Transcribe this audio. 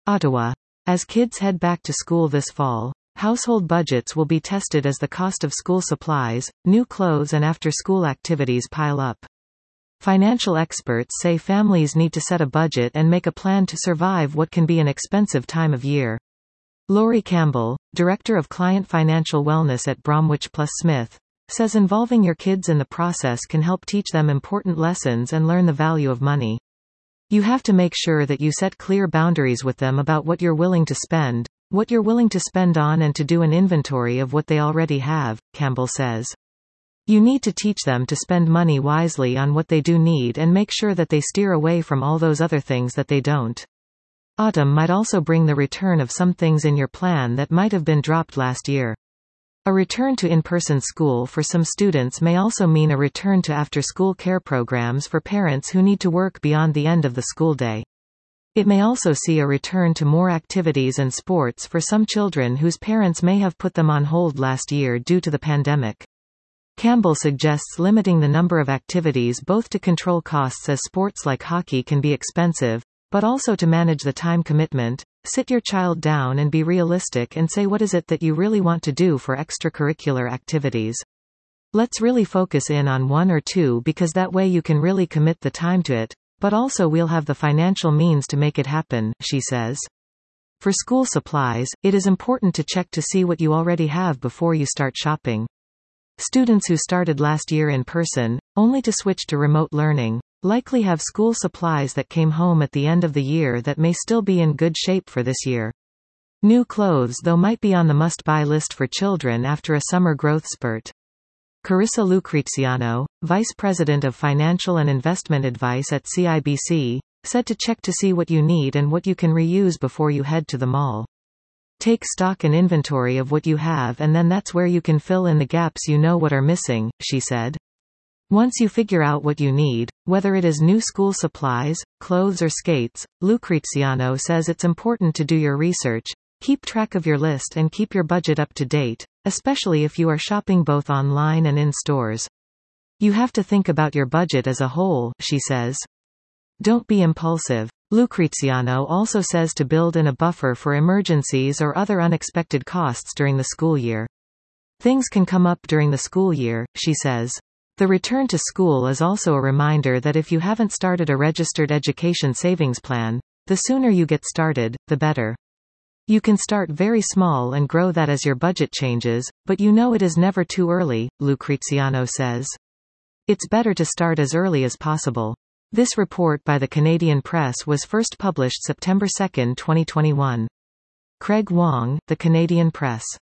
Ottawa. As kids head back to school this fall, household budgets will be tested as the cost of school supplies, new clothes and after-school activities pile up. Financial experts say families need to set a budget and make a plan to survive what can be an expensive time of year. Laurie Campbell, Director of Client Financial Wellness at Bromwich Plus Smith, says involving your kids in the process can help teach them important lessons and learn the value of money. You have to make sure that you set clear boundaries with them about what you're willing to spend, what you're willing to spend on, and to do an inventory of what they already have, Campbell says. You need to teach them to spend money wisely on what they do need and make sure that they steer away from all those other things that they don't. Autumn might also bring the return of some things in your plan that might have been dropped last year. A return to in-person school for some students may also mean a return to after-school care programs for parents who need to work beyond the end of the school day. It may also see a return to more activities and sports for some children whose parents may have put them on hold last year due to the pandemic. Campbell suggests limiting the number of activities both to control costs, as sports like hockey can be expensive, but also to manage the time commitment. Sit your child down and be realistic and say, what is it that you really want to do for extracurricular activities? Let's really focus in on one or two, because that way you can really commit the time to it, but also we'll have the financial means to make it happen, she says. For school supplies, it is important to check to see what you already have before you start shopping. Students who started last year in person, only to switch to remote learning, likely have school supplies that came home at the end of the year that may still be in good shape for this year. New clothes, though, might be on the must-buy list for children after a summer growth spurt. Carissa Lucreziano, Vice President of Financial and Investment Advice at CIBC, said to check to see what you need and what you can reuse before you head to the mall. Take stock and inventory of what you have, and then that's where you can fill in the gaps you know what are missing, she said. Once you figure out what you need, whether it is new school supplies, clothes or skates, Lucreziano says it's important to do your research, keep track of your list and keep your budget up to date, especially if you are shopping both online and in stores. You have to think about your budget as a whole, she says. Don't be impulsive. Lucreziano also says to build in a buffer for emergencies or other unexpected costs during the school year. Things can come up during the school year, she says. The return to school is also a reminder that if you haven't started a registered education savings plan, the sooner you get started, the better. You can start very small and grow that as your budget changes, but you know it is never too early, Lucreziano says. It's better to start as early as possible. This report by the Canadian Press was first published September 2, 2021. Craig Wong, The Canadian Press.